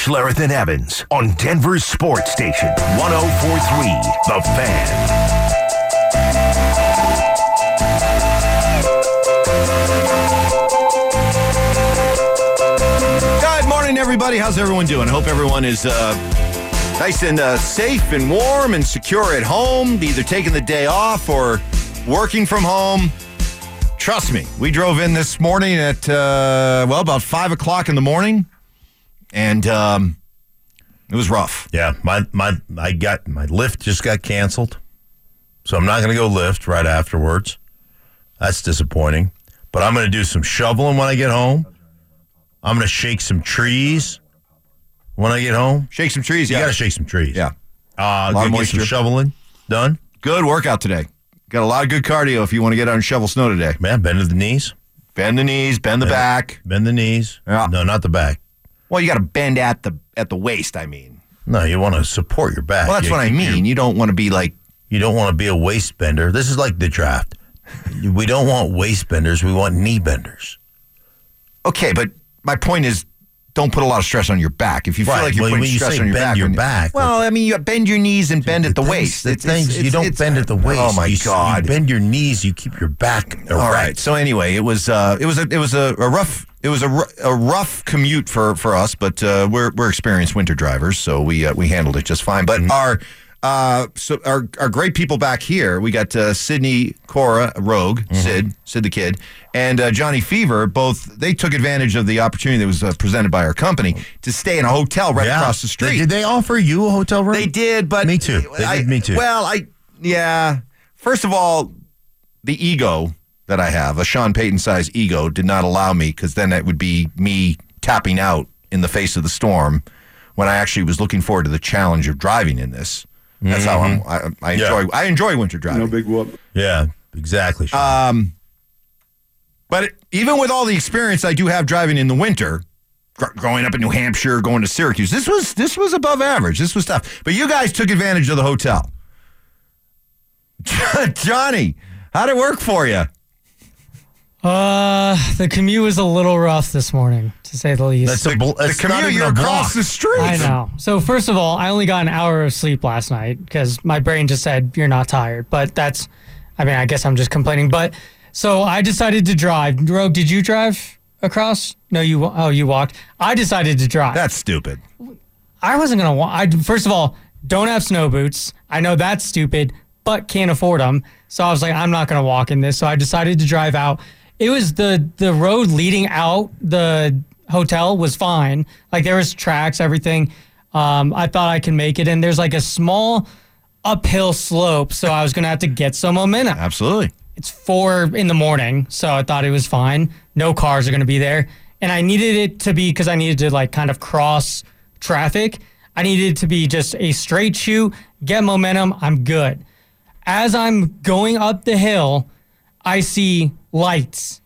Schlereth and Evans on Denver's Sports Station, 104.3 The Fan. Good morning, everybody. How's everyone doing? I hope everyone is nice and safe and warm and secure at home, either taking the day off or working from home. Trust me, we drove in this morning at, about 5 o'clock in the morning, and it was rough. Yeah, my Lyft just got canceled, so I'm not going to go Lyft right afterwards. That's disappointing. But I'm going to do some shoveling when I get home. I'm going to shake some trees when I get home. Shake some trees, yeah. You got to shake some trees. Yeah. Go get some shoveling done. Good workout today. Got a lot of good cardio if you want to get out and shovel snow today. Man, bend to the knees. Bend the knees, bend the back. Bend the knees. Yeah. No, not the back. Well, you got to bend at the waist, I mean. No, you want to support your back. Well, that's what I mean. You don't want to be like... You don't want to be a waist bender. This is like the draft. We don't want waist benders. We want knee benders. Okay, but my point is, don't put a lot of stress on your back. If you feel like you're putting stress on your back. Well, I mean, you bend your knees and bend at the waist. You don't bend at the waist. Oh my God! You bend your knees. You keep your back erect. All right. So anyway, it was a rough commute for us, but we're experienced winter drivers, so we handled it just fine. But our great people back here, we got Sydney, Cora, Rogue, Sid the Kid, and Johnny Fever. Both they took advantage of the opportunity that was presented by our company to stay in a hotel right across the street. Did they offer you a hotel room? They did, but me too. Me too. Well, First of all, the ego that I have, a Sean Payton-sized ego, did not allow me, because then it would be me tapping out in the face of the storm when I actually was looking forward to the challenge of driving in this. That's how I enjoy winter driving. No big whoop. Yeah, exactly. Sean. But even with all the experience I do have driving in the winter, growing up in New Hampshire, going to Syracuse, this was above average. This was tough. But you guys took advantage of the hotel. Johnny, how'd it work for you? The commute was a little rough this morning, to say the least. The commute, you're across the street. I know. So first of all, I only got an hour of sleep last night because my brain just said, you're not tired. But I guess I'm just complaining. But so I decided to drive. Rogue, did you drive across? No, you walked. I decided to drive. That's stupid. I wasn't going to walk. First of all, don't have snow boots. I know that's stupid, but can't afford them. So I was like, I'm not going to walk in this. So I decided to drive out. It was the road leading out the hotel was fine. Like there was tracks, everything. I thought I could make it. And there's like a small uphill slope. So I was going to have to get some momentum. Absolutely. It's 4 a.m. So I thought it was fine. No cars are going to be there. And I needed it to be, because I needed to like kind of cross traffic. I needed it to be just a straight shoot, get momentum. I'm good. As I'm going up the hill, I see lights.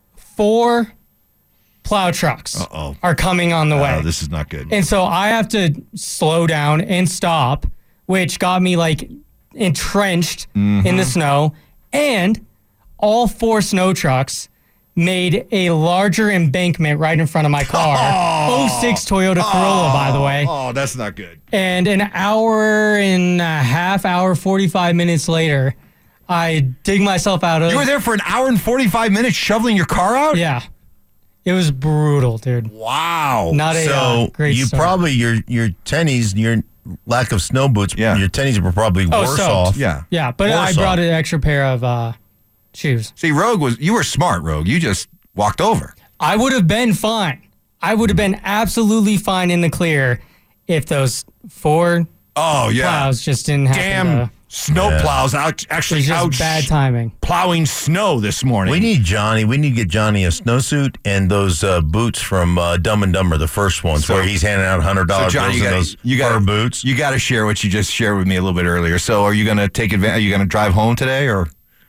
4 plow trucks are coming on the way. This is not good. And so I have to slow down and stop, which got me like entrenched in the snow. And all 4 snow trucks made a larger embankment right in front of my car. 06 Toyota Corolla, by the way. Oh, that's not good. And an hour and a half, 45 minutes later, I dig myself out of... You were there for an hour and 45 minutes shoveling your car out? Yeah. It was brutal, dude. Wow. Not a great you start. Probably, your tennies, your lack of snow boots, your tennies were probably worse off. Yeah. Yeah, but I brought an extra pair of shoes. See, you were smart, Rogue. You just walked over. I would have been fine. I would have been absolutely fine in the clear if those 4 plows just didn't happen. Snow plows actually out bad timing. Plowing snow this morning. We need Johnny. We need to get Johnny a snowsuit and those boots from Dumb and Dumber, the first ones, where he's handing out $100 bills in those fur boots. You got to share what you just shared with me a little bit earlier. So are you going to take advantage? Are you going to drive home today? Or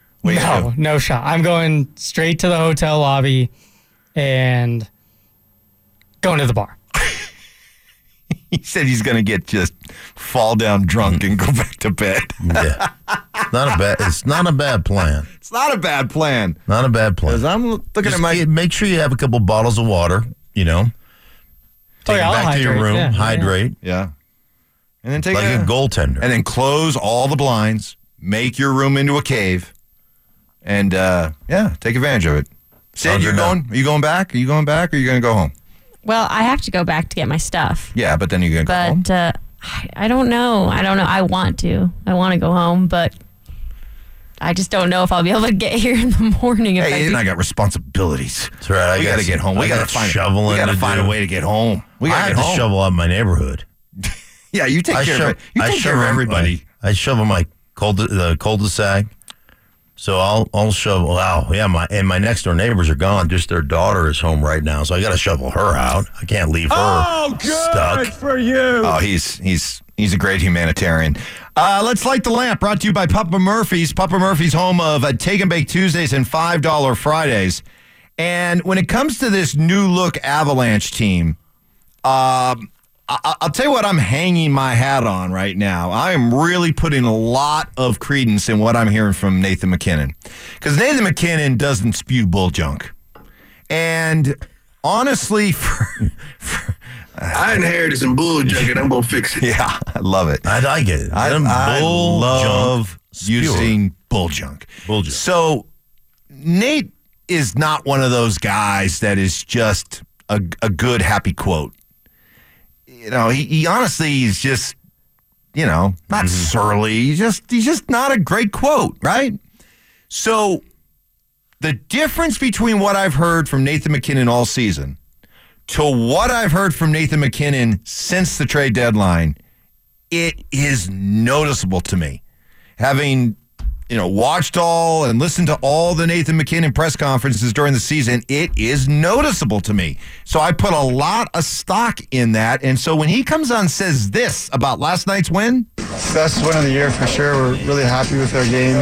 No shot. I'm going straight to the hotel lobby and going to the bar. He said he's going to just fall down drunk and go back to bed. Yeah. It's not a bad plan. It's not a bad plan. Not a bad plan. I'm looking at make sure you have a couple bottles of water, Take yeah, it I'll back to your hydrate, room, yeah, hydrate, Yeah. And then take like a goaltender. And then close all the blinds, make your room into a cave, and take advantage of it. Sid, you going? Are you going back? Are you going back, or are you going to go home? Well, I have to go back to get my stuff. Yeah, but then you're going to go home. But I don't know. I want to go home, but I just don't know if I'll be able to get here in the morning. If Hey, and I got responsibilities. That's right. We got to get home. We got to find a way to get home. We got I to have to shovel out my neighborhood. Yeah, you take care of it. You take care of everybody. I shovel my the cul-de-sac. So I'll shovel. Wow, yeah. My next door neighbors are gone. Just their daughter is home right now, so I got to shovel her out. I can't leave her stuck. For you. Oh, he's a great humanitarian. Let's light the lamp. Brought to you by Papa Murphy's. Papa Murphy's, home of Take and Bake Tuesdays and $5 Fridays. And when it comes to this new look Avalanche team, I'll tell you what I'm hanging my hat on right now. I am really putting a lot of credence in what I'm hearing from Nathan MacKinnon. Because Nathan MacKinnon doesn't spew bull junk. And honestly, I inherited some bull junk and I'm going to fix it. yeah, I love it. I like it. I love using bull junk. Bull junk. So Nate is not one of those guys that is just a good, happy quote. You know, he honestly is just, not surly. He's just not a great quote, right? So the difference between what I've heard from Nathan MacKinnon all season to what I've heard from Nathan MacKinnon since the trade deadline, it is noticeable to me. Having, watched all and listened to all the Nathan MacKinnon press conferences during the season, it is noticeable to me. So I put a lot of stock in that. And so when he comes on and says this about last night's win, best win of the year for sure. We're really happy with our game.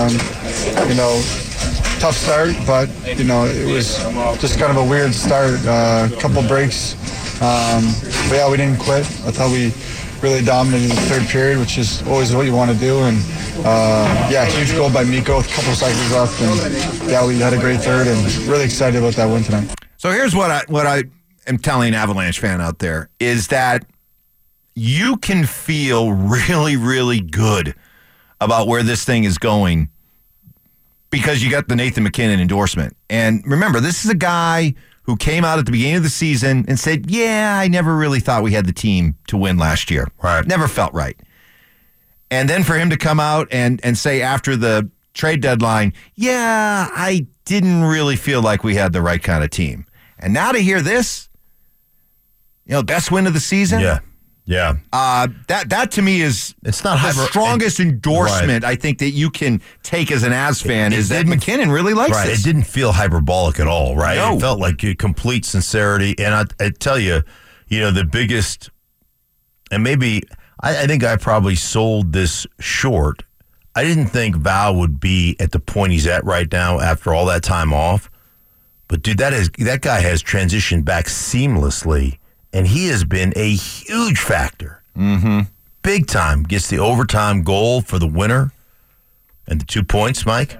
Tough start, but it was just kind of a weird start. A couple breaks, but yeah, we didn't quit. I thought we really dominated the third period, which is always what you want to do. And huge goal by Mikko with a couple seconds left, and yeah, we had a great third, and really excited about that win tonight. So here's what I am telling Avalanche fan out there is that you can feel really, really good about where this thing is going because you got the Nathan MacKinnon endorsement. And remember, this is a guy who came out at the beginning of the season and said, I never really thought we had the team to win last year. Right. Never felt right. And then for him to come out and say after the trade deadline, I didn't really feel like we had the right kind of team. And now to hear this, best win of the season. Yeah. Yeah. That to me is it's not the strongest endorsement right. I think that you can take as an Avs fan is that MacKinnon really likes right. this. It didn't feel hyperbolic at all, right? No. It felt like complete sincerity. And I tell you, the biggest, and maybe I think I probably sold this short. I didn't think Val would be at the point he's at right now after all that time off. But dude, that guy has transitioned back seamlessly. And he has been a huge factor. Mm-hmm. Big time. Gets the overtime goal for the winner. And the 2 points, Mike?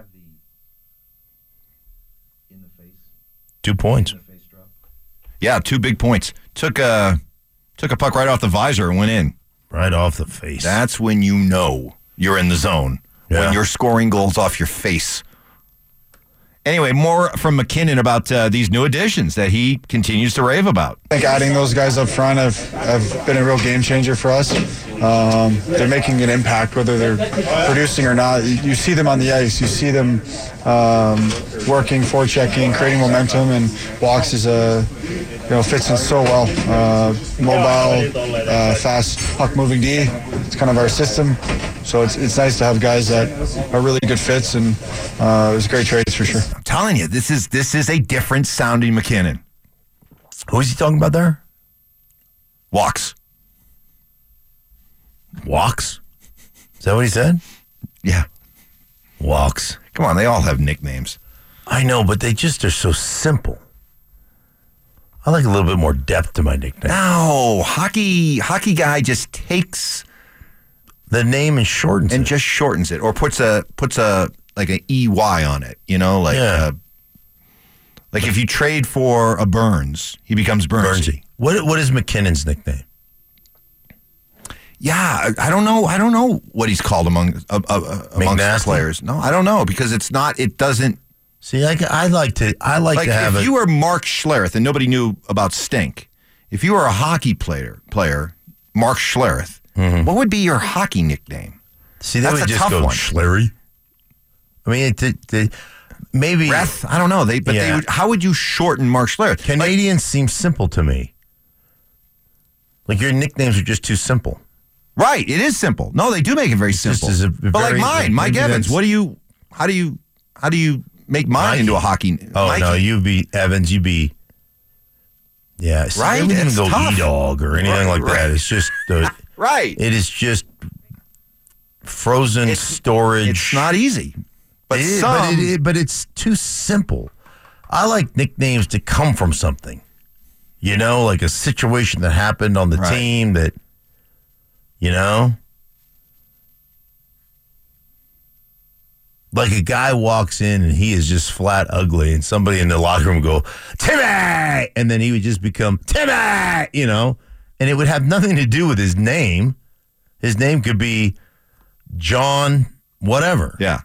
2 points. Yeah, 2 big points. Took a puck right off the visor and went in. Right off the face. That's when you know you're in the zone. Yeah. When you're scoring goals off your face. Anyway, more from MacKinnon about these new additions that he continues to rave about. I think adding those guys up front have been a real game changer for us. They're making an impact, whether they're producing or not. You see them on the ice. You see them working, forechecking, creating momentum, and Walks is fits in so well. Mobile, fast, puck-moving D. It's kind of our system. So it's nice to have guys that are really good fits, and it was great trades for sure. I'm telling you, this is a different sounding MacKinnon. Who is he talking about there? Walks. Walks? Is that what he said? Yeah. Walks. Come on, they all have nicknames. I know, but they just are so simple. I like a little bit more depth to my nickname. No, hockey guy just takes the name and shortens and it. just shortens it, or puts a like an EY on it. Like if you trade for a Burns, he becomes Burnsy. What is McKinnon's nickname? Yeah, I don't know. I don't know what he's called amongst McNasty? players. No, I don't know because it's not. It doesn't. See, I like to have if it. you were Mark Schlereth and nobody knew about Stink, if you were a hockey player, Mark Schlereth, what would be your hockey nickname? See, That's they would a just tough go one. Schlery. I mean, maybe Reth? I don't know. They would, how would you shorten Mark Schlereth? Canadians seem simple to me. Like your nicknames are just too simple. Right, it is simple. No, they do make it very just simple. is a But like very- mine, Mike maybe Evans. that's- How do you make mine Mikey. into a hockey? Oh Mikey? no, you be Evans. You be. Yeah, see, Right? They wouldn't even It's go tough. E-Dog or anything like Right. that. It's just Right. It is just frozen storage. It's not easy. But It is, some, but it's too simple. I like nicknames to come from something. You know, like a situation that happened on the Right. team that, you know, like a guy walks in and he is just flat ugly, and somebody in the locker room would go, Timmy! And then he would just become Timmy, you know, and it would have nothing to do with his name. His name could be John whatever. yeah.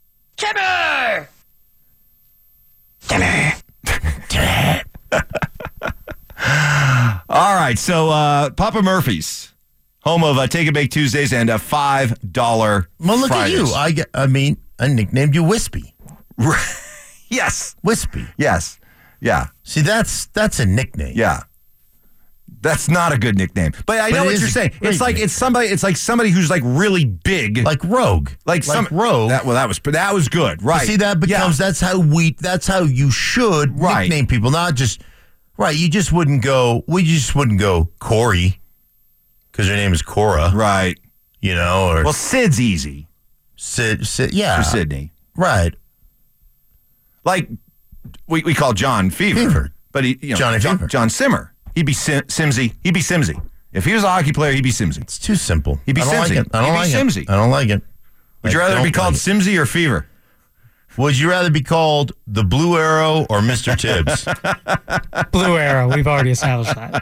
All right, so Papa Murphy's, home of Take and Bake Tuesdays and $5 Well, look Fridays. at you. I nicknamed you Wispy. Yes. Wispy. Yes. Yeah. See, that's a nickname. Yeah. That's not a good nickname. But I know it what is you're a saying. great It's like nickname. it's like somebody who's like really big. Like Rogue. Like Rogue. That was good. Right. See, that becomes that's how you should Right. nickname people, not just right. We just wouldn't go Corey because her name is Cora, Right. you know, or Well, Sid's easy Sid, yeah, for Sydney. right. Like we call John Fever. But Johnny Fever. John Simmer. He'd be Simsy. He'd be Simsy. If he was a hockey player, he'd be Simsy. It's too simple. He'd be I don't like Simsy. it. I don't He'd be like Simsy. it. I don't like it. Would you I rather don't be called like it. Simsy or Fever? Would you rather be called the Blue Arrow or Mr. Tibbs? Blue Arrow. We've already established that.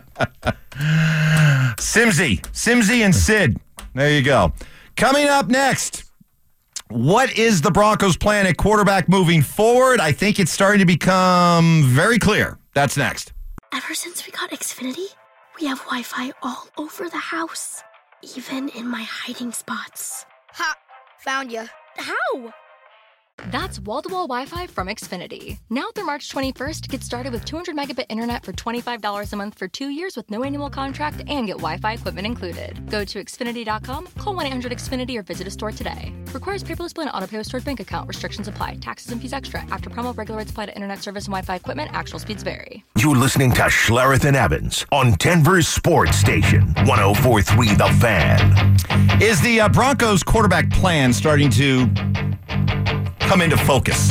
Simsy and Sid. There you go. Coming up next, what is the Broncos' plan at quarterback moving forward? I think it's starting to become very clear. That's next. Ever since we got Xfinity, we have Wi-Fi all over the house, even in my hiding spots. Ha! Found you. How? That's wall-to-wall Wi-Fi from Xfinity. Now through March 21st, get started with 200 megabit internet for $25 a month for 2 years with no annual contract and get Wi-Fi equipment included. Go to Xfinity.com, call 1-800-XFINITY or visit a store today. Requires paperless bill and auto-pay with stored bank account. Restrictions apply. Taxes and fees extra. After promo, regular rates apply to internet service and Wi-Fi equipment. Actual speeds vary. You're listening to Schlereth and Evans on Denver's Sports Station, 104.3 The Fan. Is the Broncos' quarterback plan starting to come into focus?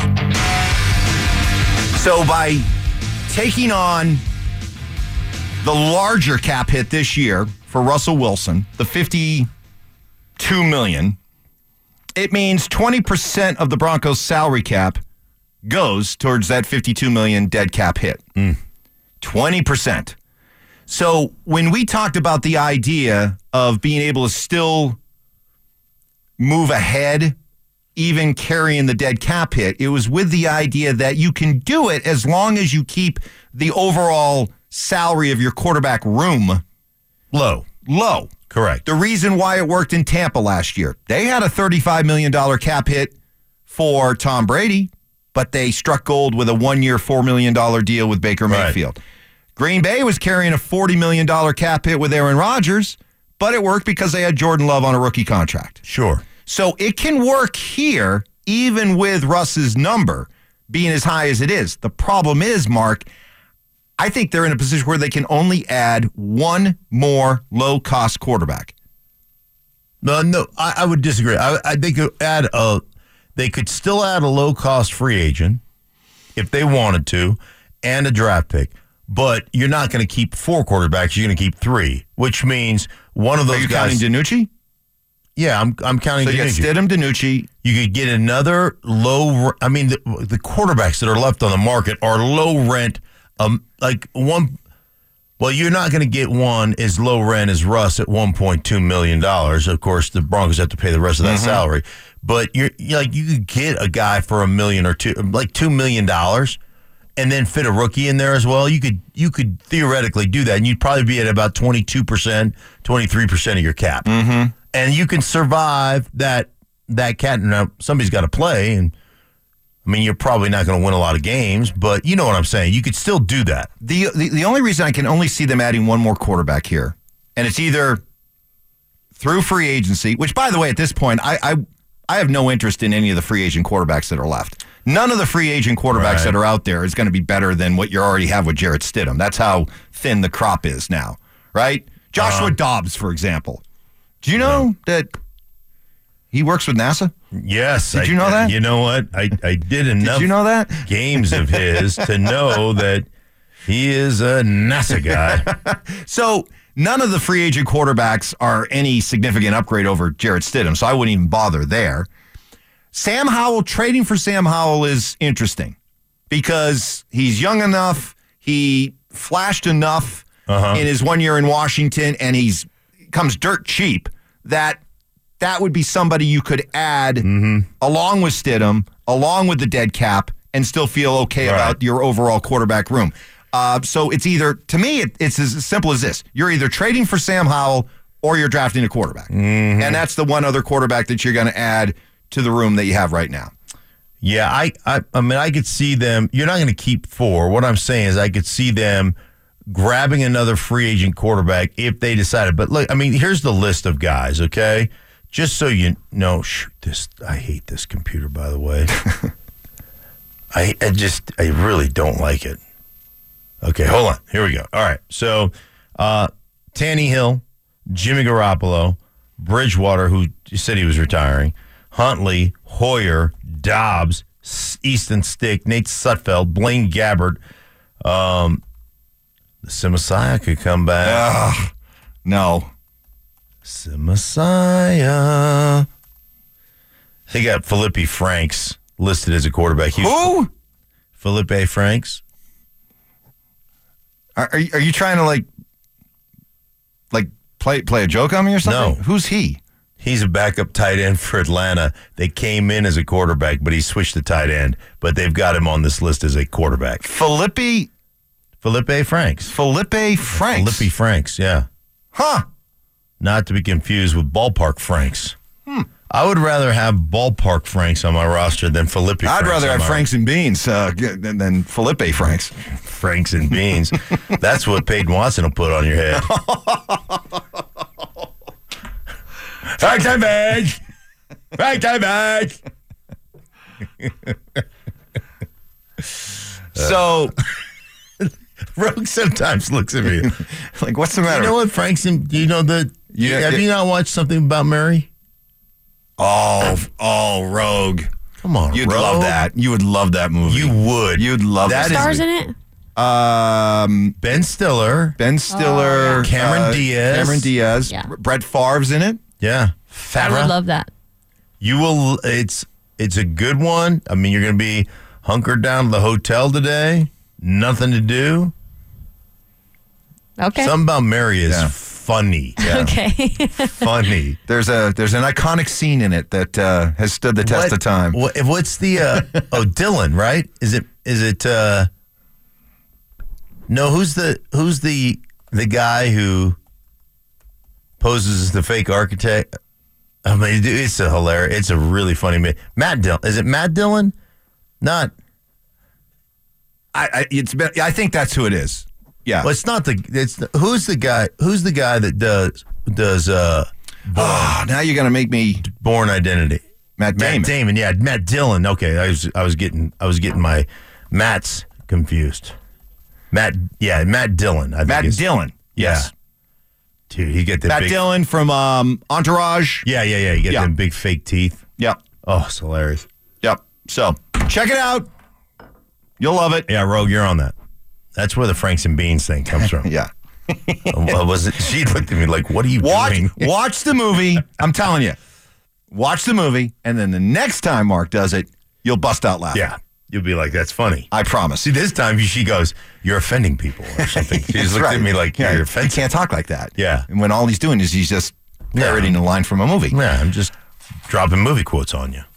So by taking on the larger cap hit this year for Russell Wilson, the $52 million, it means 20% of the Broncos' salary cap goes towards that $52 million dead cap hit. 20%. So when we talked about the idea of being able to still move ahead, even carrying the dead cap hit, it was with the idea that you can do it as long as you keep the overall salary of your quarterback room Low. Correct. The reason why it worked in Tampa last year, they had a $35 million cap hit for Tom Brady, but they struck gold with a 1-year, $4 million deal with Baker Mayfield. Green Bay was carrying a $40 million cap hit with Aaron Rodgers, but it worked because they had Jordan Love on a rookie contract. Sure. So it can work here, even with Russ's number being as high as it is. The problem is, Mark, I think they're in a position where they can only add one more low-cost quarterback. No, I would disagree. They could still add a low-cost free agent if they wanted to, and a draft pick. But you're not going to keep 4 quarterbacks. You're going to keep 3, which means one of those Are you guys. counting DiNucci? Yeah, I'm counting. So you got DiNucci. Stidham, DiNucci. You could get another low. I mean, the quarterbacks that are left on the market are low rent. Like Well, you're not going to get one as low rent as Russ at $1.2 million. Of course, the Broncos have to pay the rest of that salary. But you could get a guy for $1 million or $2 million, and then fit a rookie in there as well. You could theoretically do that, and you'd probably be at about 22%, 23% of your cap, and you can survive that cat. Now somebody's got to play, and I mean, you're probably not going to win a lot of games, but you know what I'm saying. You could still do that. The only reason I can only see them adding one more quarterback here, and it's either through free agency, which, by the way, at this point, I have no interest in any of the free agent quarterbacks that are left. None of the free agent quarterbacks that are out there is going to be better than what you already have with Jarrett Stidham. That's how thin the crop is now, right? Joshua Dobbs, for example. Do you know that he works with NASA? Yes. Did you know that? You know what? I did enough Did you know that? games of his to know that he is a NASA guy. So none of the free agent quarterbacks are any significant upgrade over Jarrett Stidham, so I wouldn't even bother there. Sam Howell, trading for Sam Howell is interesting because he's young enough, he flashed enough in his 1 year in Washington, and he's comes dirt cheap that would be somebody you could add along with Stidham, along with the dead cap, and still feel okay about your overall quarterback room. So it's either, to me, it's as simple as this. You're either trading for Sam Howell or you're drafting a quarterback. And that's the one other quarterback that you're going to add to the room that you have right now. Yeah, I mean, I could see them. You're not going to keep four. What I'm saying is I could see them grabbing another free agent quarterback if they decided. But look, I mean, here's the list of guys, okay? Just so you know, I hate this computer, by the way. I really don't like it. Okay, hold on. Here we go. All right. So, Tannehill, Jimmy Garoppolo, Bridgewater, who said he was retiring, Huntley, Hoyer, Dobbs, Easton Stick, Nate Sudfeld, Blaine Gabbert. The Messiah could come back. No. Messiah. They got Felipe Franks listed as a quarterback. Who? Felipe Franks. Are you trying to like play a joke on me or something? No. Who's he? He's a backup tight end for Atlanta. They came in as a quarterback, but he switched to tight end. But they've got him on this list as a quarterback. Felipe Franks. Felipe Franks, yeah. Huh. Not to be confused with Ballpark Franks. I would rather have Ballpark Franks on my roster than Felipe Franks. I'd rather have Franks and Beans than Felipe Franks. Franks and Beans. That's what Peyton Watson will put on your head. Franks and Beans! Franks and Beans! So... Rogue sometimes looks at me like, what's the matter? You know what, Franks? Do you know have you not watched something about Mary? Oh, Rogue. Come on, You'd Rogue. love that. You would love that movie. You would. You'd love that. Stars in it? Ben Stiller. Cameron Diaz. Yeah. Brett Favre's in it. Yeah. I would love that. You will. It's a good one. I mean, you're going to be hunkered down to the hotel today. Nothing to do. Okay. Something about Mary is funny. Yeah. Okay. Funny. There's an iconic scene in it that has stood the test of time. What's the Dylan, right? Is it no, who's the guy who poses as the fake architect? I mean, dude, it's a really funny Matt Dillon. Is it Matt Dillon? Not. I think that's who it is. Yeah. Well, it's not who's the guy that does now you're gonna make me Born Identity. Matt Damon. Yeah, Matt Dillon. Okay, I was getting my Matts confused. Matt Dillon. Matt Dillon. Yes. Yeah. Dude, he get the Matt Dillon from Entourage. Yeah. You get them big fake teeth. Yep. Oh, it's hilarious. Yep. So check it out. You'll love it. Yeah, Rogue, you're on that. That's where the Franks and Beans thing comes from. Yeah. Was it? She looked at me like, "What are you doing?" Watch the movie. I'm telling you. Watch the movie, and then the next time Mark does it, you'll bust out laughing. Yeah. you'll be like, that's funny. I promise. See, this time she goes, you're offending people or something. She just looked at me like, you're You offending. can't talk like that. Yeah. And when all he's doing is he's just parodying a line from a movie. Yeah, I'm just dropping movie quotes on you.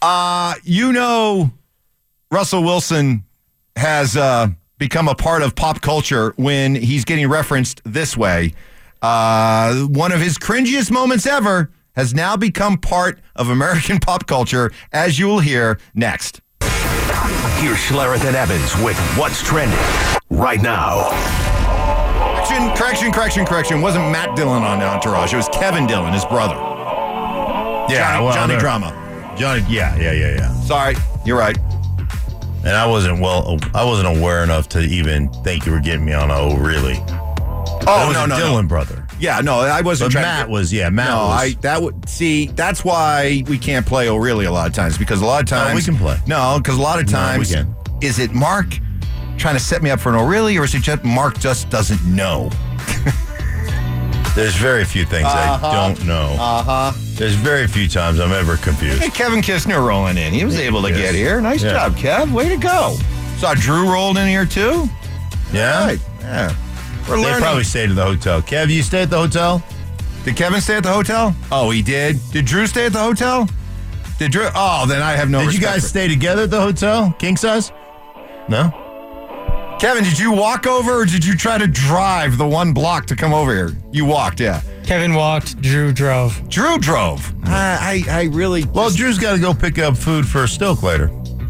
Russell Wilson has become a part of pop culture when he's getting referenced this way. One of his cringiest moments ever has now become part of American pop culture, as you will hear next. Here's Schlereth and Evans with What's Trending right now. Correction. It wasn't Matt Dillon on Entourage. It was Kevin Dillon, his brother. Yeah, Johnny Drama. Johnny, yeah. Sorry, you're right. And I wasn't aware enough to even think you were getting me on really. Oh, no, Dillon brother. Yeah, no, I wasn't But trying Matt to... was, Matt was. That's why we can't play O'Reilly a lot of times, because a lot of times... No, we can play. No, because a lot of times... we can. Is it Mark trying to set me up for an O'Reilly, or is it just Mark just doesn't know? There's very few things I don't know. There's very few times I'm ever confused. Hey, Kevin Kistner rolling in. He was able to get here. Nice job, Kev. Way to go. Saw Drew rolled in here, too. Yeah? Right. Yeah. We're They learning. probably stayed at the hotel. Kev, you stay at the hotel? Did Kevin stay at the hotel? Oh, he did. Did Drew stay at the hotel? Did Drew? Oh, then I have no Did you respect guys for- stay together at the hotel? King size? No? Kevin, did you walk over or did you try to drive the 1 block to come over here? You walked, yeah. Kevin walked, Drew drove. Drew drove. I really... Well, Drew's got to go pick up food for Stoke later.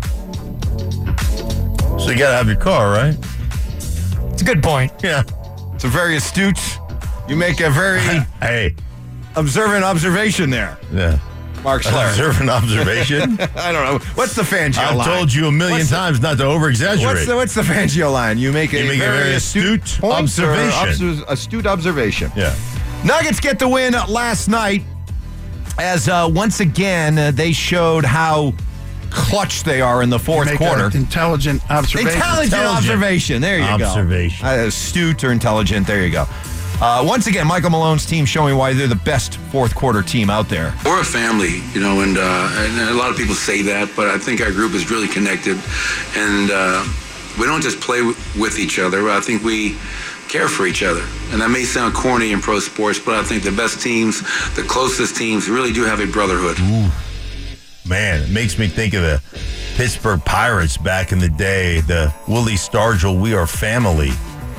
So you got to have your car, right? It's a good point. Yeah. It's a very astute... You make a very Hey. observant observation there, Yeah. Mark Schlereth. Observant observation. I don't know. What's the Fangio I've line? told you a million times not to over-exaggerate. What's the Fangio line? You make a very astute point or observation. astute observation. Yeah. Nuggets get the win last night as once again they showed how clutch they are in the fourth quarter. Intelligent observation. Intelligent observation. There you Observation. go. Astute or intelligent. There you go. Once again, Michael Malone's team showing why they're the best fourth quarter team out there. We're a family, and a lot of people say that, but I think our group is really connected, and we don't just play with each other. I think we care for each other, and that may sound corny in pro sports, but I think the best teams, the closest teams, really do have a brotherhood. Ooh. Man, it makes me think of the Pittsburgh Pirates back in the day, the Willie Stargell, We Are Family.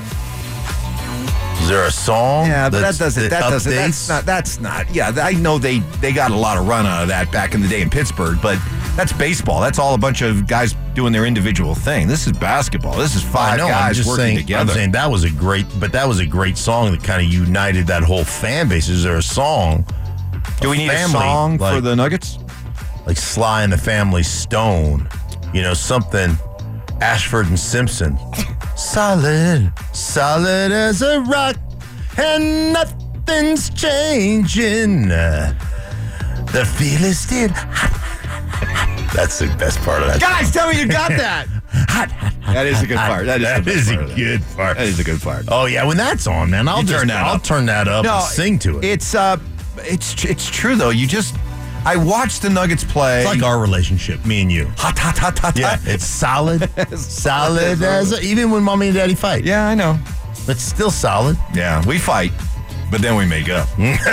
Is there a song? Yeah, but updates? that's not. Yeah, I know they got a lot of run out of that back in the day in Pittsburgh, but that's baseball. That's all a bunch of guys doing their individual thing. This is basketball. This is five guys working together. I'm saying that was a great song that kind of united that whole fan base. Is there a song? Do we need family, a song like, for the Nuggets? Like Sly and the Family Stone, something. Ashford and Simpson. Solid as a rock, and nothing's changing. The feel is still hot. That's the best part of that. Guys, tell me you got that. That is a good part. That is a good part. That is a good part. Oh yeah, when that's on, man, I'll turn that up and sing to it. It's true though. I watched the Nuggets play. It's like our relationship, me and you. Hot. Yeah, it's solid. solid as even when mommy and daddy fight. Yeah, I know. It's still solid. Yeah, we fight, but then we make up.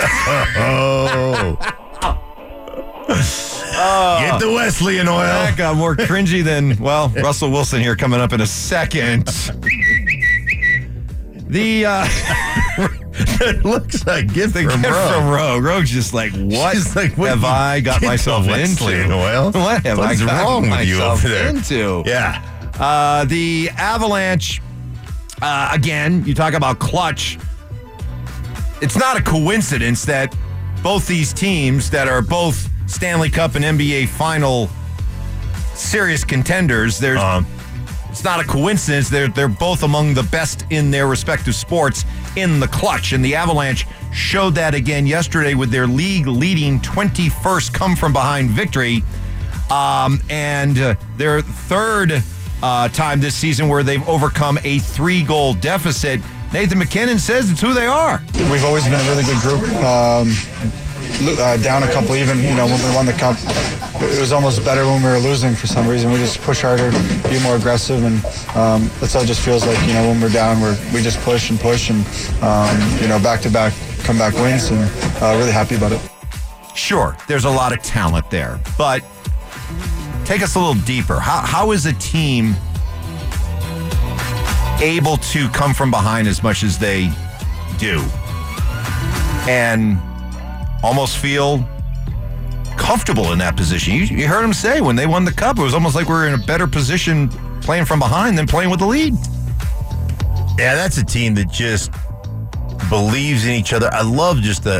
Get the Wesleyan oil. That got more cringy than, Russell Wilson here coming up in a second. It looks like gift from Rogue. Rogue's just like, what, what have I got myself into? Oil? What have I got wrong with you myself over there? into? Yeah. The Avalanche, again, you talk about clutch. It's not a coincidence that both these teams that are both Stanley Cup and NBA final serious contenders, it's not a coincidence. They're both among the best in their respective sports in the clutch. And the Avalanche showed that again yesterday with their league-leading 21st come-from-behind victory. And their third time this season where they've overcome a 3-goal deficit. Nathan McKinnon says it's who they are. We've always been a really good group. Down a couple even, when we won the cup. it was almost better when we were losing for some reason. We just push harder, be more aggressive, and that's how it just feels like, when we're down, we just push and back-to-back comeback wins, and really happy about it. Sure, there's a lot of talent there, but take us a little deeper. How is a team able to come from behind as much as they do and almost feel comfortable in that position? You heard him say when they won the Cup, it was almost like we were in a better position playing from behind than playing with the lead. Yeah, that's a team that just believes in each other. I love just the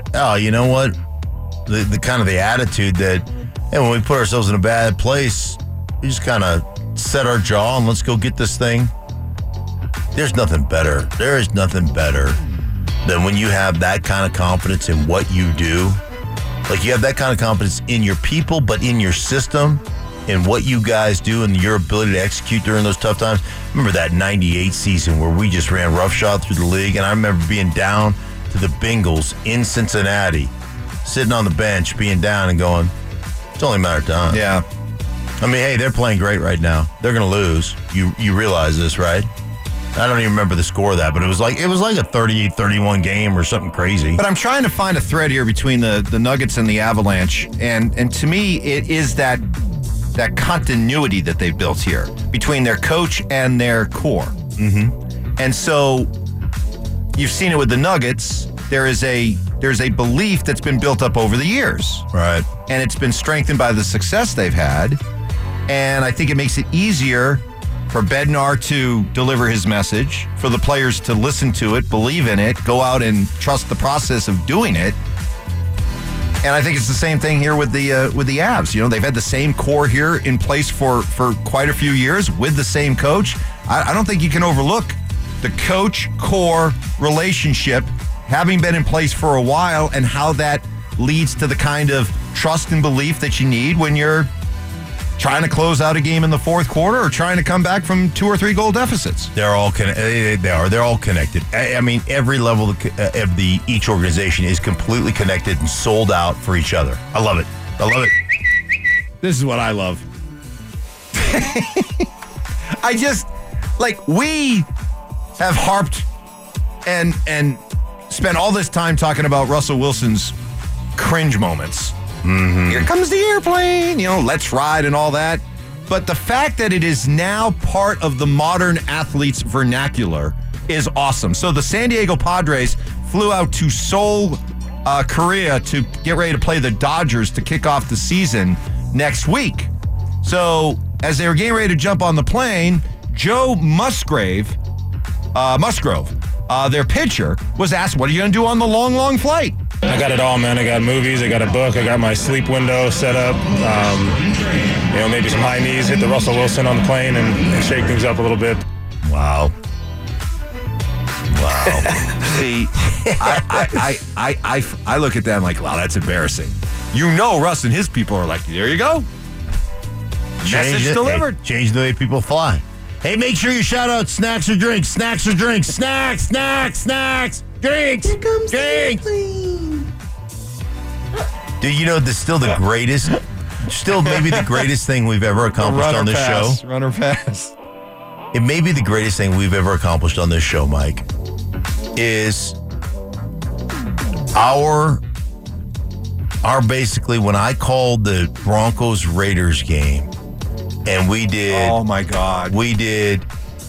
kind of the attitude that, hey, when we put ourselves in a bad place, we just kind of set our jaw and let's go get this thing. There's nothing better. There is nothing better than when you have that kind of confidence in what you do. Like, you have that kind of confidence in your people, but in your system, in what you guys do, and your ability to execute during those tough times. Remember that 98 season where we just ran roughshod through the league, and I remember being down to the Bengals in Cincinnati, sitting on the bench, being down and going, it's only a matter of time. Yeah. I mean, hey, they're playing great right now. They're going to lose. You realize this, right? I don't even remember the score of that, but it was like a 38-31 game or something crazy. But I'm trying to find a thread here between the Nuggets and the Avalanche, and to me, it is that continuity that they've built here between their coach and their core. Mm-hmm. And so you've seen it with the Nuggets. There's a belief that's been built up over the years. Right. And it's been strengthened by the success they've had. And I think it makes it easier for Bednar to deliver his message, for the players to listen to it, believe in it, go out and trust the process of doing it. And I think it's the same thing here with the Avs. They've had the same core here in place for quite a few years with the same coach. I don't think you can overlook the coach-core relationship having been in place for a while and how that leads to the kind of trust and belief that you need when you're trying to close out a game in the fourth quarter or trying to come back from 2 or 3 goal deficits. They're all They're all connected. I mean, every level of each organization is completely connected and sold out for each other. I love it. This is what I love. We have harped and spent all this time talking about Russell Wilson's cringe moments. Mm-hmm. Here comes the airplane, let's ride and all that. But the fact that it is now part of the modern athlete's vernacular is awesome. So the San Diego Padres flew out to Seoul, Korea to get ready to play the Dodgers to kick off the season next week. So as they were getting ready to jump on the plane, Joe Musgrove, their pitcher, was asked, what are you going to do on the long, long flight? I got it all, man. I got movies, I got a book, I got my sleep window set up. Maybe some high knees, hit the Russell Wilson on the plane and shake things up a little bit. Wow. See, I look at that and like, wow, that's embarrassing. Russ and his people are like, there you go. Message delivered. Hey, change the way people fly. Hey, make sure you shout out snacks or drinks. Snacks or drinks. Snacks. Drinks. Here comes drinks. Dude, this is still maybe the greatest thing we've ever accomplished on this show. Runner pass. It may be the greatest thing we've ever accomplished on this show, Mike, is our basically when I called the Broncos-Raiders game, and we did. Oh my God! We did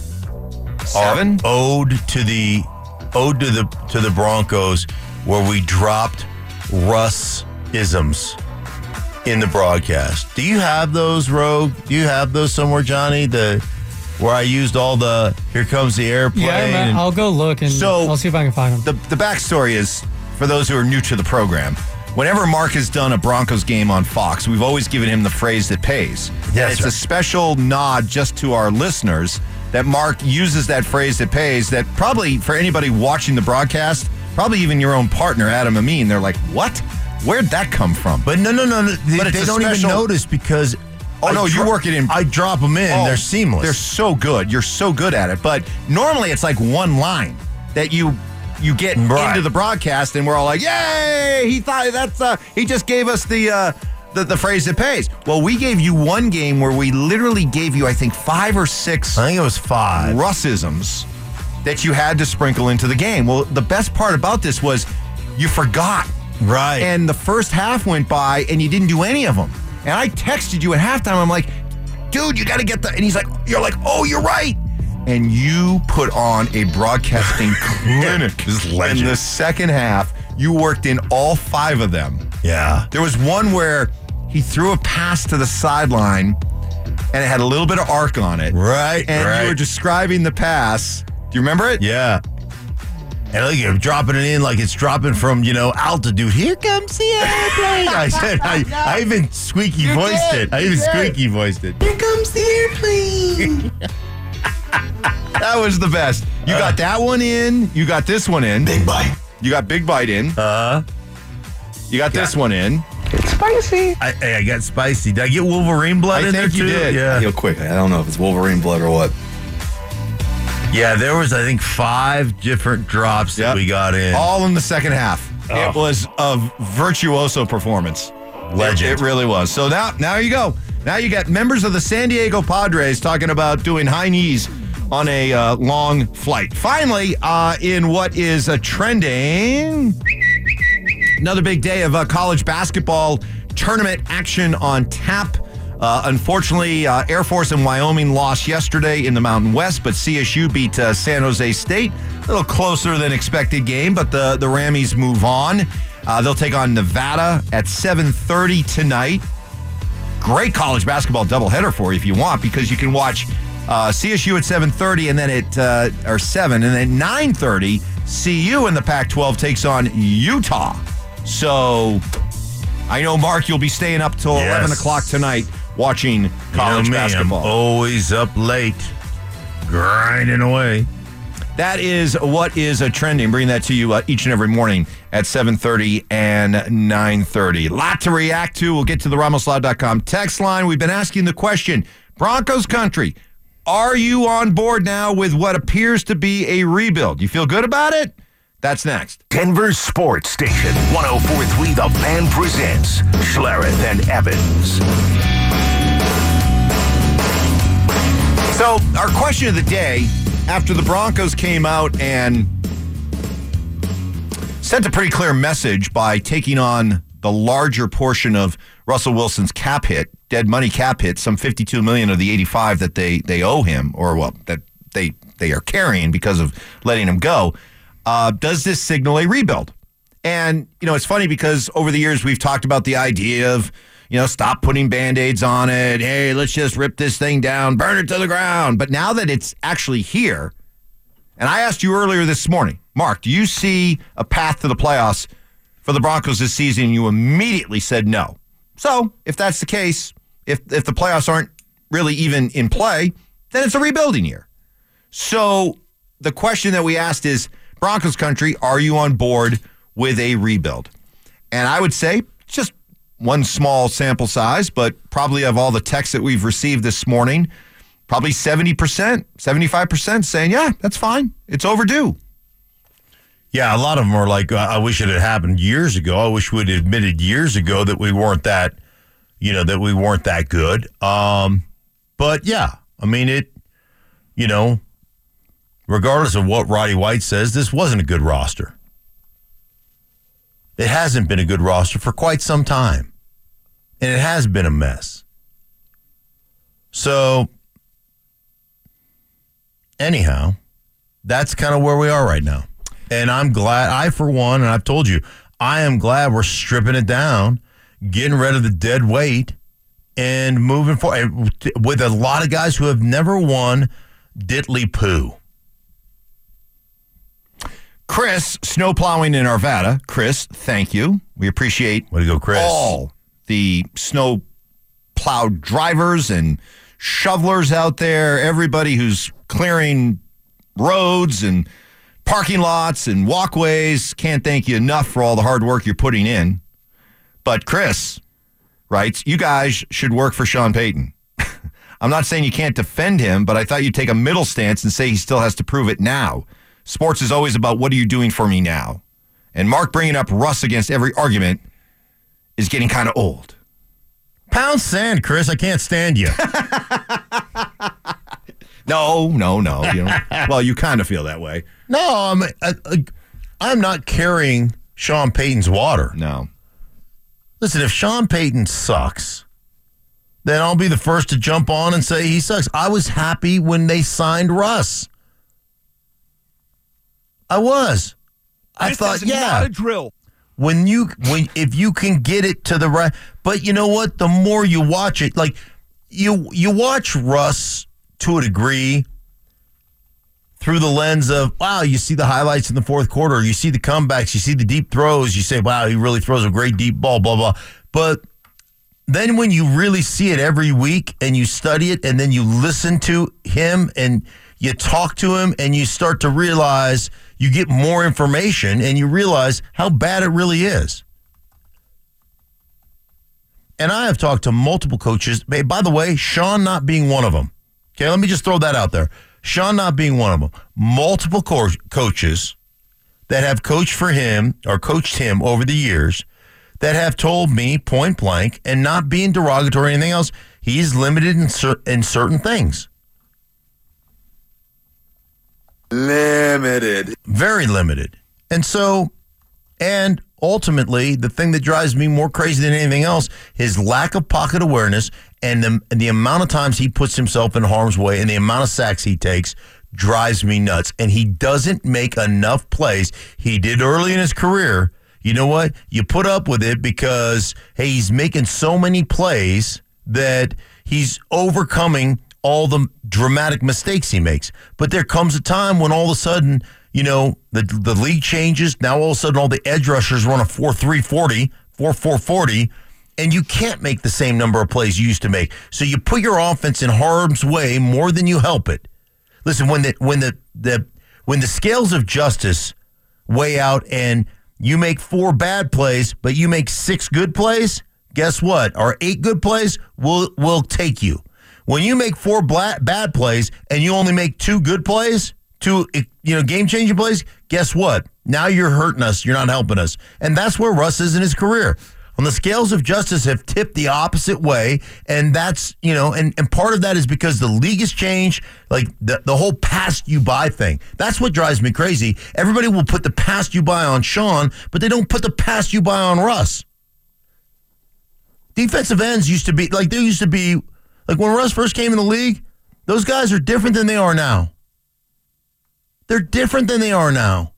7 ode to the Broncos, where we dropped Russ-isms in the broadcast. Do you have those, Rogue? Do you have those somewhere, Johnny? Where I used all the "Here comes the airplane." Yeah, man, I'll go look and I'll see if I can find them. The backstory is, for those who are new to the program, whenever Mark has done a Broncos game on Fox, we've always given him the phrase that pays. Yes, it's a special nod just to our listeners that Mark uses that phrase that pays, that probably for anybody watching the broadcast, probably even your own partner, Adam Amin, they're like, what? Where'd that come from? But no. They don't even notice because... you work it in. I drop them in. They're seamless. They're so good. You're so good at it. But normally it's like one line that you get into the broadcast, and we're all like, "Yay! He thought he just gave us the the phrase that pays. Well, we gave you one game where we literally gave you, I think, 5 or 6. I think it was 5 Russisms that you had to sprinkle into the game. Well, the best part about this was you forgot. Right. And the first half went by and you didn't do any of them. And I texted you at halftime. I'm like, dude, you got to get the. And he's like, you're like, oh, you're right. And you put on a broadcasting clinic in the second half. You worked in all 5 of them. Yeah. There was one where he threw a pass to the sideline and it had a little bit of arc on it. Right. And you were describing the pass. Do you remember it? Yeah. And look, you're dropping it in like it's dropping from, altitude. Here comes the airplane. I said, I even squeaky voiced it. I even squeaky voiced it. Here comes the airplane. That was the best. You got that one in. You got this one in. Big bite. You got Big Bite in. You got this one in. It's spicy. I got spicy. Did I get Wolverine blood in there think too? you did. Yeah. Real quick, I don't know if it's Wolverine blood or what. Yeah, there was, I think, 5 different drops that we got in. All in the second half. It was a virtuoso performance. Legend. It really was. So now you go. Now you got members of the San Diego Padres talking about doing high knees on a long flight. Finally, in what is a trending, another big day of college basketball tournament action on tap. Unfortunately, Air Force and Wyoming lost yesterday in the Mountain West, but CSU beat San Jose State. A little closer than expected game, but the Rammies move on. They'll take on Nevada at 7:30 tonight. Great college basketball doubleheader for you if you want, because you can watch CSU at 7:30 and then at 7, and then 9:30 CU in the Pac-12 takes on Utah. So I know, Mark, you'll be staying up till 11 o'clock tonight watching college basketball. I'm always up late, grinding away. That is what is a trending. Bring that to you each and every morning at 7:30 and 9:30. Lot to react to. We'll get to the RamosLaw.com text line. We've been asking the question, Broncos country, are you on board now with what appears to be a rebuild? You feel good about it? That's next. Denver Sports Station 104.3 The Fan presents Schlereth and Evans. So, our question of the day, after the Broncos came out and sent a pretty clear message by taking on the larger portion of Russell Wilson's cap hit, dead money cap hit, some $52 million of the $85 that they owe him, or that they are carrying because of letting him go. Does this signal a rebuild? And, it's funny because over the years we've talked about the idea of, stop putting Band-Aids on it. Hey, let's just rip this thing down, burn it to the ground. But now that it's actually here, and I asked you earlier this morning, Mark, do you see a path to the playoffs for the Broncos this season? You immediately said no. So if that's the case, if the playoffs aren't really even in play, then it's a rebuilding year. So the question that we asked is, Broncos country, are you on board with a rebuild? And I would say just one small sample size, but probably of all the texts that we've received this morning, probably 70%, 75% saying, yeah, that's fine. It's overdue. Yeah, a lot of them are like, I wish it had happened years ago. I wish we'd admitted years ago that we weren't that, good. But yeah, I mean, regardless of what Roddy White says, this wasn't a good roster. It hasn't been a good roster for quite some time. And it has been a mess. So, anyhow, that's kind of where we are right now. And I'm glad, for one, and I've told you, I am glad we're stripping it down, getting rid of the dead weight, and moving forward with a lot of guys who have never won diddly poo. Chris, snow plowing in Arvada. Chris, thank you. We appreciate Way to go, Chris. All the snow plowed drivers and shovelers out there, everybody who's clearing roads and parking lots and walkways. Can't thank you enough for all the hard work you're putting in. But Chris writes, you guys should work for Sean Payton. I'm not saying you can't defend him, but I thought you'd take a middle stance and say he still has to prove it now. Sports is always about what are you doing for me now? And Mark bringing up Russ against every argument is getting kind of old. Pound sand, Chris. I can't stand you. No. You know, well, you kind of feel that way. No, I'm not carrying Sean Payton's water. No. Listen, if Sean Payton sucks, then I'll be the first to jump on and say he sucks. I was happy when they signed Russ. I was. I thought, not a drill. If you can get it to the right, but you know what? The more you watch it, like you watch Russ to a degree through the lens of, wow, you see the highlights in the fourth quarter, you see the comebacks, you see the deep throws, you say, wow, he really throws a great deep ball, blah, blah. But then when you really see it every week and you study it and then you listen to him and you talk to him and you start to realize, you get more information and you realize how bad it really is. And I have talked to multiple coaches. By the way, Sean not being one of them. Okay, let me just throw that out there. Sean not being one of them. Multiple coaches that have coached for him or coached him over the years that have told me point blank, and not being derogatory or anything else, he's limited in certain things. Limited. Very limited. And ultimately, the thing that drives me more crazy than anything else, his lack of pocket awareness and the amount of times he puts himself in harm's way and the amount of sacks he takes drives me nuts. And he doesn't make enough plays. He did early in his career. You know what? You put up with it because, hey, he's making so many plays that he's overcoming all the dramatic mistakes he makes. But there comes a time when all of a sudden, you know, the league changes. Now all of a sudden all the edge rushers run a 4.3 40, 4.4 40, and you can't make the same number of plays you used to make. So you put your offense in harm's way more than you help it. Listen, when the scales of justice weigh out and you make 4 bad plays, but you make 6 good plays, guess what? Our 8 good plays will take you. When you make 4 bad plays and you only make 2 good plays, 2 game-changing plays, guess what? Now you're hurting us. You're not helping us. And that's where Russ is in his career. On the scales of justice have tipped the opposite way, and that's, and part of that is because the league has changed, like the whole pass you by thing. That's what drives me crazy. Everybody will put the pass you by on Sean, but they don't put the pass you by on Russ. Defensive ends used to be, like when Russ first came in the league, those guys are different than they are now. They're different than they are now.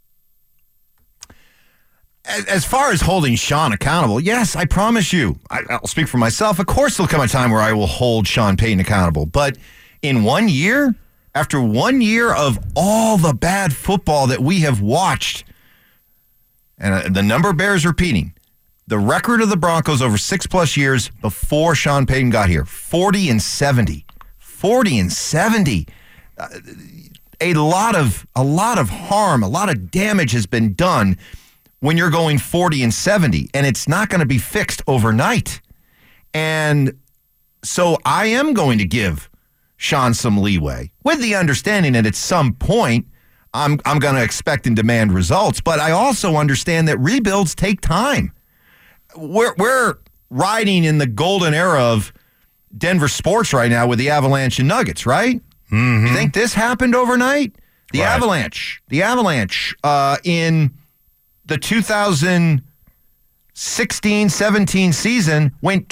As far as holding Sean accountable, yes, I promise you, I'll speak for myself. Of course, there'll come a time where I will hold Sean Payton accountable. But in 1 year, after 1 year of all the bad football that we have watched, and the number bears repeating, the record of the Broncos over 6+ years before Sean Payton got here, 40-70. 40-70. A lot of harm, a lot of damage has been done when you're going 40-70, and it's not going to be fixed overnight. And so I am going to give Sean some leeway with the understanding that at some point I'm going to expect and demand results. But I also understand that rebuilds take time. We're riding in the golden era of Denver sports right now with the Avalanche and Nuggets, right? Mm-hmm. You think this happened overnight? The Right. Avalanche in the 2016-17 season went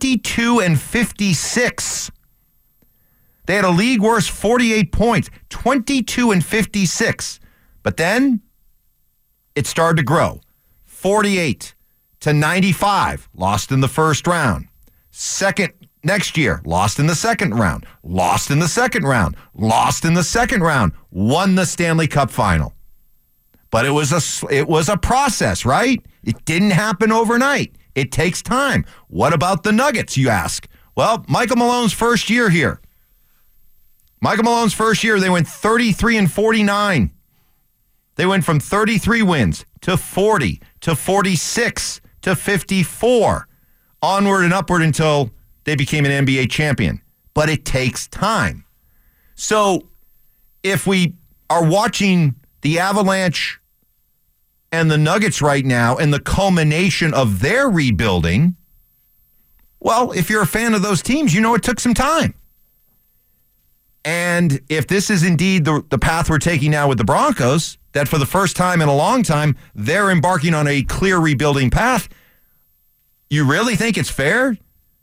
22-56. They had a league worst 48 points, 22-56. But then it started to grow. 48-95, lost in the first round. Next year, lost in the second round, lost in the second round, lost in the second round, won the Stanley Cup final. But it was a process, right? It didn't happen overnight. It takes time. What about the Nuggets, you ask? Well, Michael Malone's first year here. They went 33-49. They went from 33 wins to 40 to 46 to 54, onward and upward until they became an NBA champion. But it takes time. So if we are watching the Avalanche and the Nuggets right now and the culmination of their rebuilding, Well, if you're a fan of those teams, you know it took some time. And if this is indeed the path we're taking now with the Broncos, that for the first time in a long time, they're embarking on a clear rebuilding path, you really think it's fair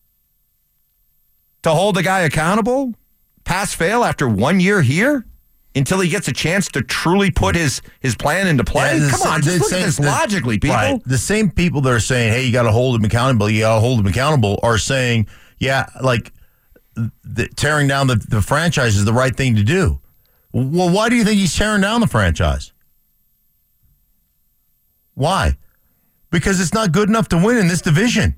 to hold the guy accountable, pass fail after 1 year here, until he gets a chance to truly put his plan into play? Yeah, Come on, just look at this logically, people. Right. The same people that are saying, hey, you got to hold him accountable, are saying, yeah, like, tearing down the franchise is the right thing to do. Well, why do you think he's tearing down the franchise? Why? Because it's not good enough to win in this division.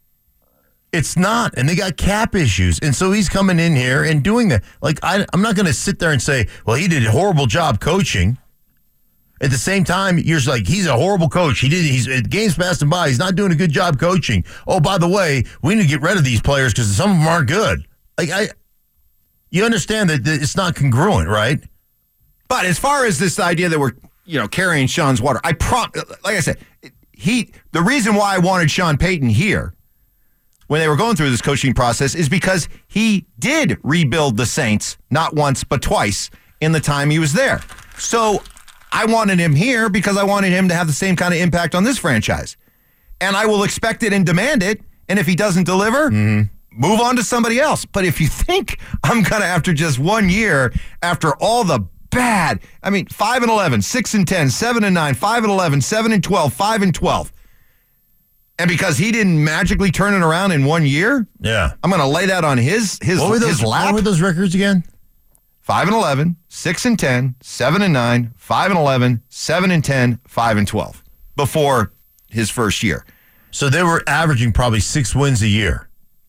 It's not, and they got cap issues, and so he's coming in here and doing that. Like, I'm not going to sit there and say, well, he did a horrible job coaching. At the same time, you're like, he's a horrible coach. He's games passed him by. He's not doing a good job coaching. Oh, by the way, we need to get rid of these players because some of them aren't good. Like, you understand that it's not congruent, right? But as far as this idea that we're, carrying Sean's water, like I said, the reason why I wanted Sean Payton here when they were going through this coaching process is because he did rebuild the Saints not once but twice in the time he was there. So I wanted him here because I wanted him to have the same kind of impact on this franchise. And I will expect it and demand it. And if he doesn't deliver, move on to somebody else. But if you think I'm going to, after just 1 year, after all the bad, 5-11, 6-10, 7-9, 5-11, 7-12, 5-12. And because he didn't magically turn it around in 1 year, yeah, I'm going to lay that on his lap. What were those records again? 5-11, 6-10, 7-9, 5-11, 7-10, 5-12 before his first year. So they were averaging probably 6 wins a year.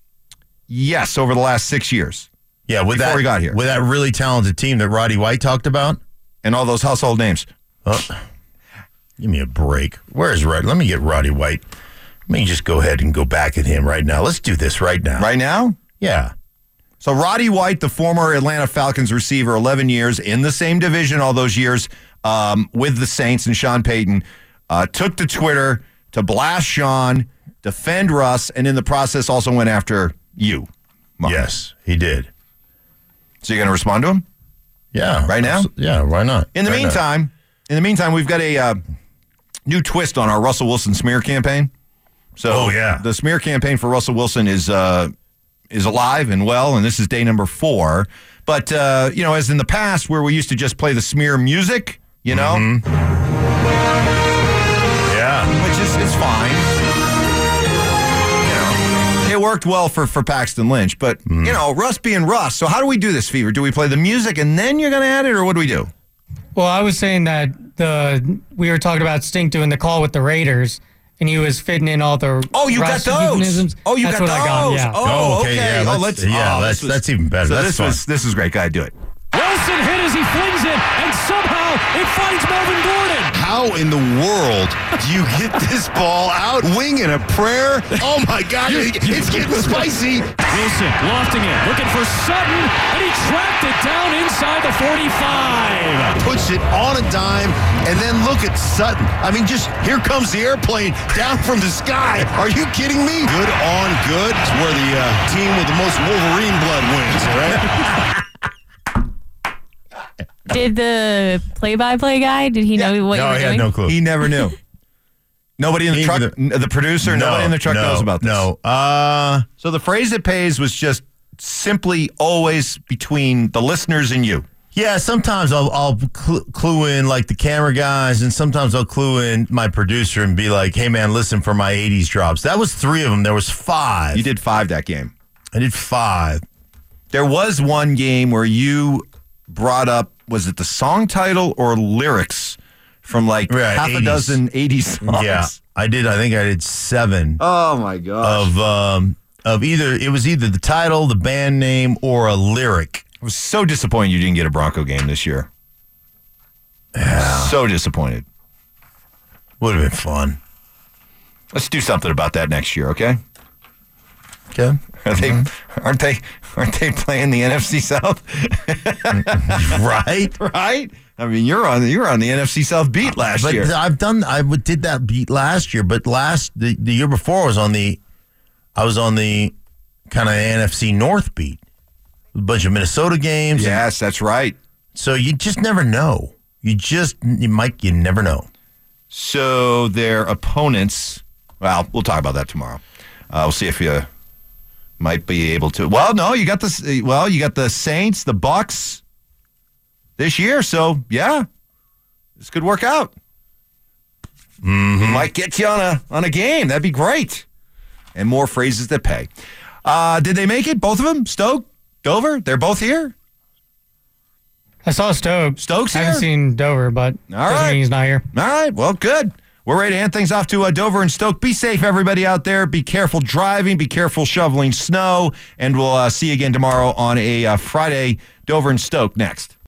Yes, over the last 6 years. Yeah, before he got here. With that really talented team that Roddy White talked about. And all those household names. Oh, give me a break. Where is Roddy? Let me get Roddy White. Let me just go ahead and go back at him right now. Let's do this right now. Right now? Yeah. So Roddy White, the former Atlanta Falcons receiver, 11 years in the same division all those years with the Saints and Sean Payton, took to Twitter to blast Sean, defend Russ, and in the process also went after you, Mark. Yes, he did. So you're going to respond to him? Yeah. Right now? Yeah, why not? In the meantime, we've got a new twist on our Russell Wilson smear campaign. So the smear campaign for Russell Wilson is alive and well, and this is day number 4. But, as in the past where we used to just play the smear music, Yeah. Which is fine. It worked well for Paxton Lynch, but, Russ being Russ. So how do we do this, Fever? Do we play the music and then you're going to add it, or what do we do? Well, I was saying that we were talking about Stink doing the call with the Raiders, and he was fitting in all the you got those. euphemisms. Oh, you That's got what those. I got, yeah. Oh, okay. That's even better. So That's this was great. Go ahead, do it. Wilson hit as he flings it, and somehow it finds Melvin Gordon. How in the world do you get this ball out? Wing and a prayer? Oh, my God. It's getting spicy. Wilson lofting it, looking for Sutton, and he tracked it down inside the 45. Puts it on a dime, and then look at Sutton. Just here comes the airplane down from the sky. Are you kidding me? Good on good. It's where the team with the most Wolverine blood wins, all right? Did the play-by-play guy, did he know what you were doing? No, he had no clue. He never knew. Nobody in the truck, the producer, nobody in the truck knows about this. No. So the phrase it pays was just simply always between the listeners and you. Yeah, sometimes I'll clue in like the camera guys, and sometimes I'll clue in my producer and be like, hey, man, listen for my 80s drops. That was 3 of them. There was 5. You did 5 that game. I did 5. There was one game where you brought up, was it the song title or lyrics from half 80s. a dozen 80s songs? Yeah, I did. I think I did 7. Oh, my gosh. Of either the title, the band name, or a lyric. I was so disappointed you didn't get a Bronco game this year. Yeah. So disappointed. Would have been fun. Let's do something about that next year, okay? Okay. Aren't they playing the NFC South? Right? Right? You're on the NFC South beat last year. I did that beat last year, but the year before I was on the kind of NFC North beat. A bunch of Minnesota games. Yes, that's right. So you just never know. You never know. So their opponents, well, we'll talk about that tomorrow. We'll see if you might be able to. Well, no, you got the Saints, the Bucks this year. So yeah, this could work out. Might get you on a game. That'd be great. And more phrases that pay. Did they make it? Both of them? Stoke, Dover? They're both here? I saw Stoke. Stokes I here? haven't seen Dover, but doesn't mean he's not here. All right. Well, good. We're ready to hand things off to Dover and Stoke. Be safe, everybody out there. Be careful driving. Be careful shoveling snow. And we'll see you again tomorrow on a Friday. Dover and Stoke next.